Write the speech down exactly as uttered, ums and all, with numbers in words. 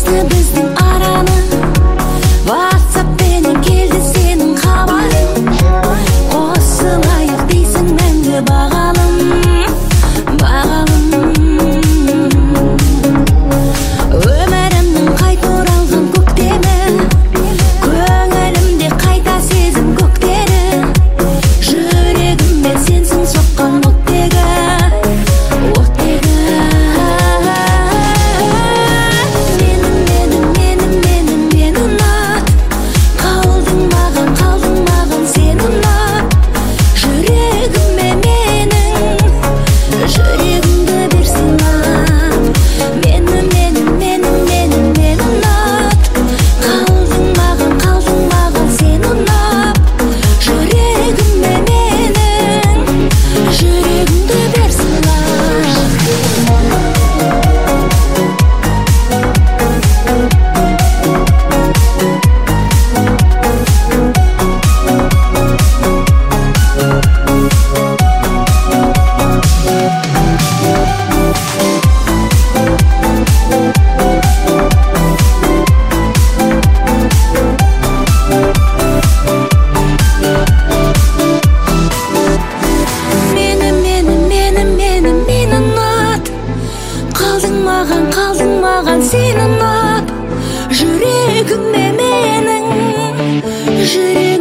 жазды біздің араны, ватсаппенен келді сенің хабарың. Қосылайық дейсің мәңгі бағалым, бағалым. Өмірімнің қайта оралған көктемі, көңілімде қайта сезім көктері. Жүрегіме сенсің соққан оттегі, оттегі. Менің, менің, менің, менің, мен ұнат. Қалдың маған, қалдың маған сен ұнат. Жүрегіме менің, жүрегімді бер сыйлап. Менің, менің, менің, менің, мен ұнат. Қалдың маған, қалдың маған сен ұнап. Жүрегіме менің, жүрегімді бер сыйлап. Мені, мені, мені, мені, мен ұнат. Қалдың маған, қалдың маған сен ұнап. Жүрегіме менің, жүрегім